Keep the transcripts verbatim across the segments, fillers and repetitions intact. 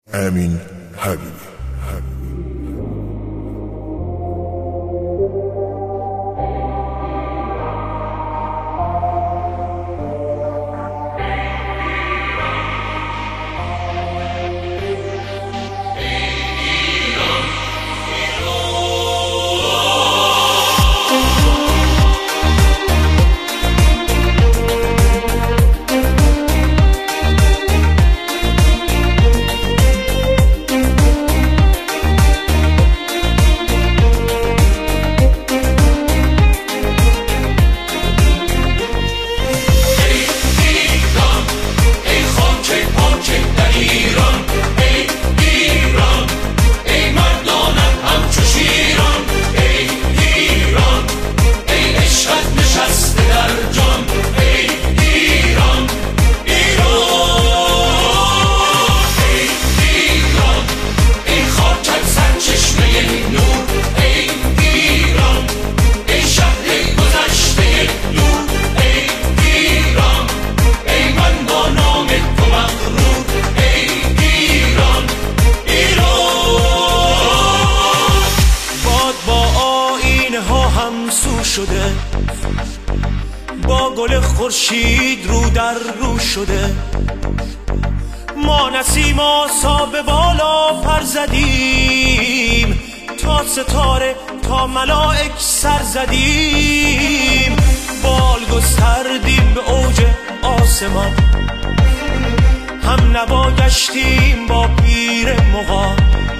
امین حبیبی. شده با گل خورشید رو در رو شده، ما نسیم آسا به بالا پر زدیم، تا ستاره تا ملائک سر زدیم، بال گستردیم به اوج آسمان، هم نوا گشتیم با پیر مغان،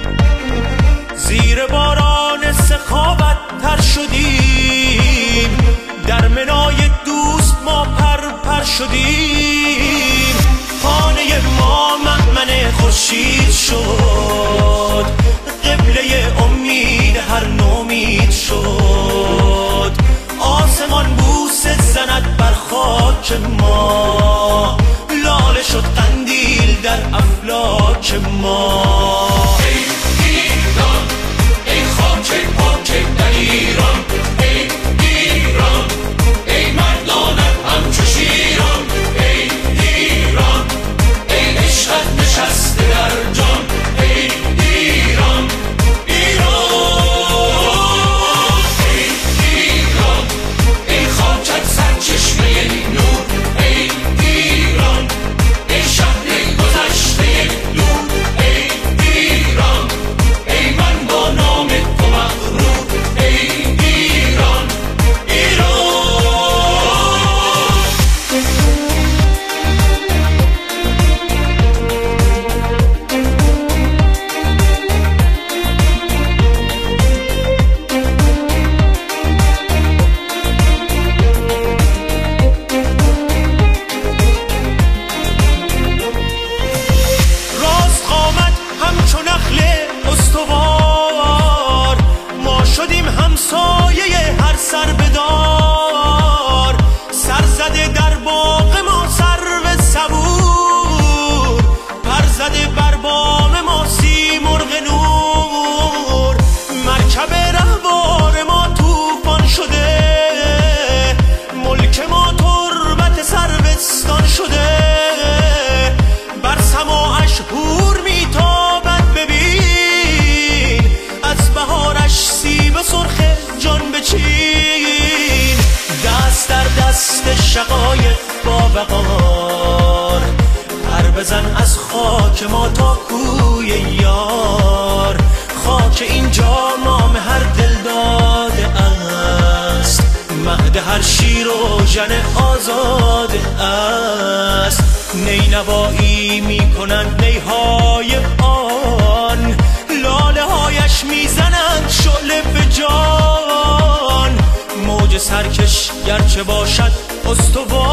زیر باران سخاوت تر شدیم، در منای دوست ما پر پر شدیم، خانه ما مأمن خورشید شد، قبله امید هر نومید شد، آسمان بوسه زند بر خاک ما، لاله شد قندیل در افلاک ما. همسایه هر سر بدار، سر زده در باغ ما سرو صبور، پر زده بر بام ما سیمرغ نور، مرکب رهوار ما طوفان شده، ملک ما تربت سروستان شده، بر سماعش حور میتابد ببین، از بهارش سیب سرخ جان بچین، دست در دست شقایق با وقار، پر بزن از خاک ما تا کوی یار، خاک اینجا نام هر دل داده است، مهد هر شیر و ژن آزاده است، نینوایی میکنند نیهای آن، لاله هایش میزنند شعله به جان، موج سرکش گرچه باشد استوار،